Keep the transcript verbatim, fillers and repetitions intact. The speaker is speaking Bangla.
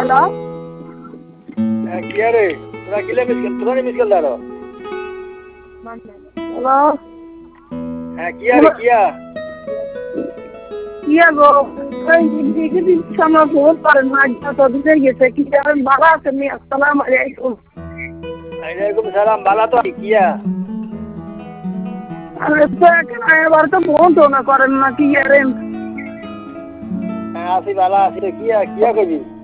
হ্যালো হ্যাঁ কি রে তোরা কিলে মিস তোরা মিস করল আরো হ্যালো হ্যাঁ কি রে কিয়া কিয়া গো ওই দিকে দিচ্ছি আমার ফোন করেন না তো দিতে গেছে কি জানেন ভালো আছেন নি আসসালামু আলাইকুম আলাইকুম সালাম বালা তো কিয়া আরে তো এবার তো ফোন তো না করেন না কি জানেন হ্যাঁ আসি বালা আসি কিয়া কিয়া কবি